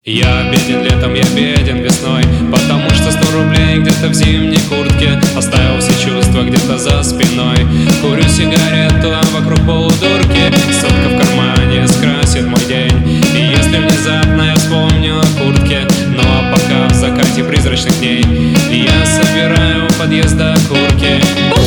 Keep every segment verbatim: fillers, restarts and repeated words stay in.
Я беден летом, я беден весной, потому что сто рублей где-то в зимней куртке. Оставил все чувства где-то за спиной. Курю сигарету, а вокруг полудурки. Сотка в кармане скрасит мой день. И если внезапно я вспомню о куртке, ну а пока в закате призрачных дней я собираю у подъезда окурки.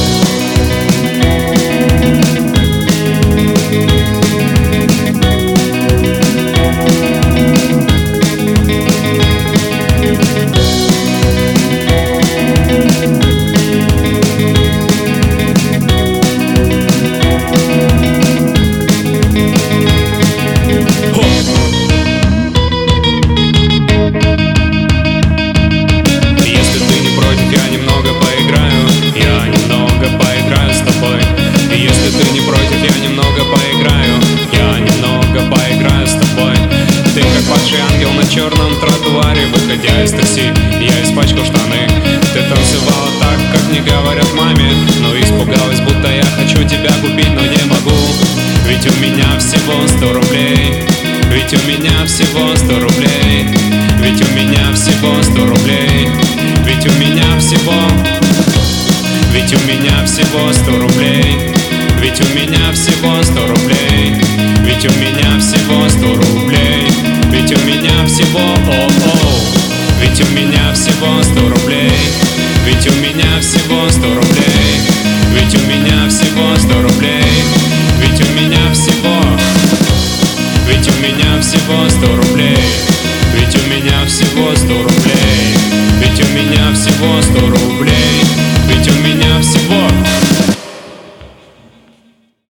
Ты не против, я немного поиграю. Я немного поиграю с тобой. Ты как падший ангел на черном тротуаре. Выходя из такси, я испачкал штаны. Ты танцевала так, как не говорят маме, но испугалась, будто я хочу тебя купить, но не могу. Ведь у меня всего сто рублей. Ведь у меня всего сто рублей. Ведь у меня всего сто рублей. Ведь у меня всего Ведь у меня всего сто рублей. Ведь у меня всего сто рублей. Ведь у меня всего сто рублей. Ведь у меня всего о-о. Ведь у меня всего сто рублей. Ведь у меня всего сто рублей. Ведь у меня всего сто рублей. Ведь у меня всего Ведь у меня всего сто рублей.